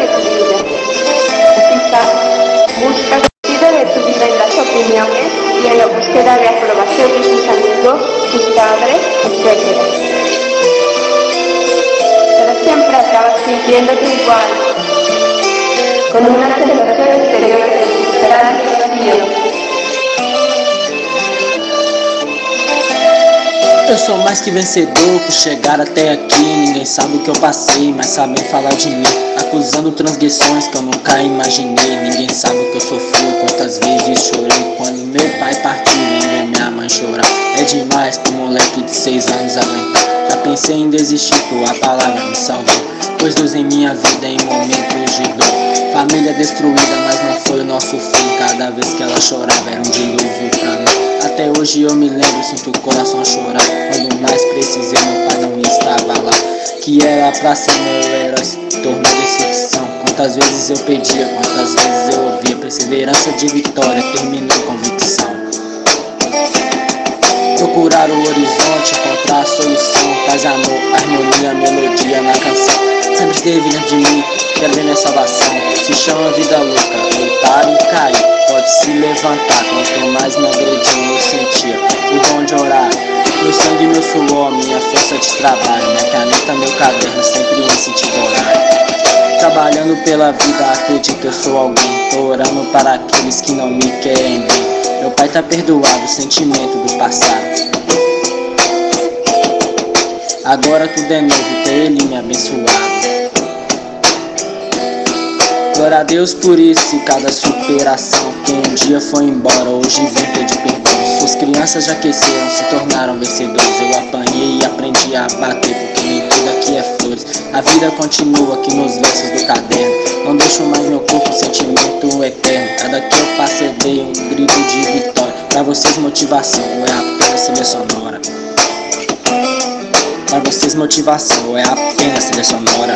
tu vida. Quizás buscas el sentido de tu vida en las opiniones y en la búsqueda de aprobación de tus amigos, tus padres, etc. Pero siempre acabas sintiéndote igual, con una sensación exterior de desesperante vacío. Eu sou mais que vencedor por chegar até aqui. Ninguém sabe o que eu passei, mas sabem falar de mim, acusando transgressões que eu nunca imaginei. Ninguém sabe o que eu sofri, quantas vezes chorei quando meu pai partiu e ver minha mãe chorar. É demais pra um moleque de 6 anos aguentar. Já pensei em desistir, tua palavra me salvou, pois Deus em minha vida em momentos de dor. Família destruída, mas não foi o nosso fim. Cada vez que ela chorava era um dilúvio pra mim. Até hoje eu me lembro, sinto o coração chorar. Quando mais precisei, meu pai não estava lá. Que era pra ser meu herói, se tornou decepção. Quantas vezes eu pedia, quantas vezes eu ouvia. Perseverança de vitória, terminou convicção. Procurar o horizonte, encontrar a solução. Paz, amor, harmonia, melodia na canção. Sempre esteve dentro de mim, quero ver minha salvação. Se chama vida louca, lutar e cair. Pode se levantar, quanto mais me agrediam eu sentia o dom de orar. Meu sangue, meu suor, minha força de trabalho. Minha caneta, meu caderno, sempre em sentido horário. Trabalhando pela vida, acredito eu sou alguém. Tô orando para aqueles que não me querem bem. Meu pai tá perdoado, sentimento do passado. Agora tudo é novo, ter ele me abençoado. Glória a Deus por isso e cada superação. Quem um dia foi embora, hoje vem pedir perdão. Suas crianças já aqueceram, se tornaram vencedores. Eu apanhei e aprendi a bater, porque nem tudo aqui é flores. A vida continua aqui nos versos do caderno. Não deixo mais meu corpo, sentimento eterno. Cada que eu passo eu dei um grito de vitória. Pra vocês motivação, ou é apenas trilha sonora. Pra vocês motivação, ou é apenas trilha sonora.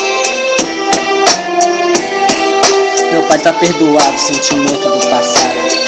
Meu pai tá perdoado, sentimento do passado.